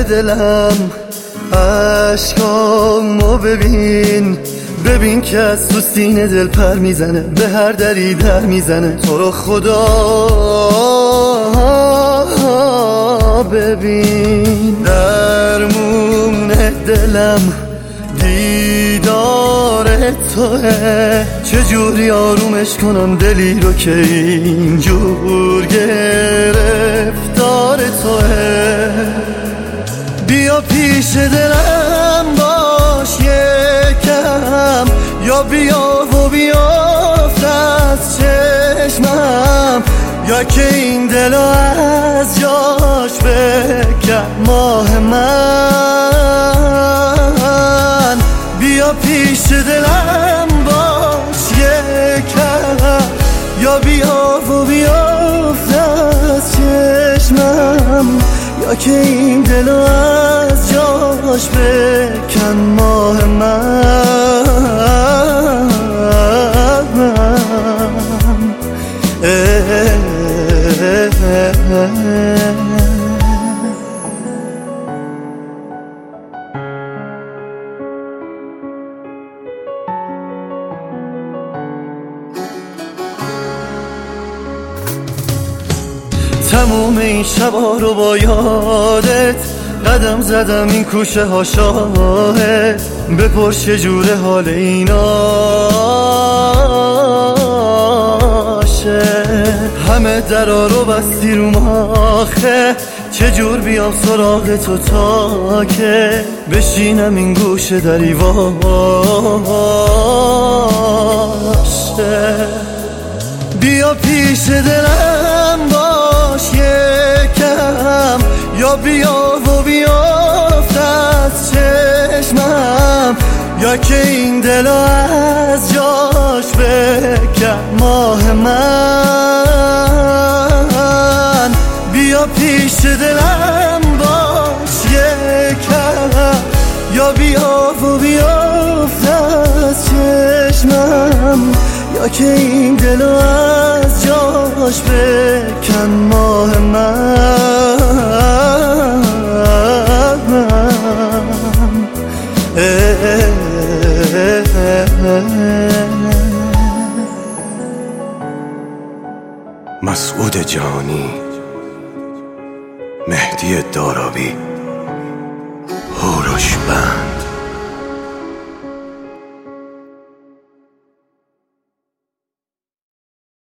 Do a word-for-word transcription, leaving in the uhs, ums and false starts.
دلم عشقامو ببین، ببین که از تو سینه دل پر میزنه، به هر دری در میزنه. تو رو خدا ببین، درمون دلم دیدار توه، چجوری آرومش کنم دلی رو که اینجور گرفتار توه. بیا پیش دلم باش یکم، یا بیا و بیافت از چشمم، یا که این دلو از جاش بکن ماه من. بیا پیش دلم باش یکم، یا بیا و بیافت از چشمم، یا که این دلو از جاش بکن ماه من. تموم این شبا رو با یادت قدم زدم، این کوچه ها شاهد، بپرس چجوره حال ایناشه. همه درا رو بستی رو ماخه، چجور بیام سراغ تو تا که بشینم این گوشه دریواشه. بیا پیش دلم باش یکم، یا بیا و بیافت از چشمم، یا که این دلو از جاش بکن ماه من. بیا پیش دلم باش یکم، یا بیا و بیافت از چشمم، یا که این دلو از جاش بکن ماه من. مسعود جانی، مهدی داراوی.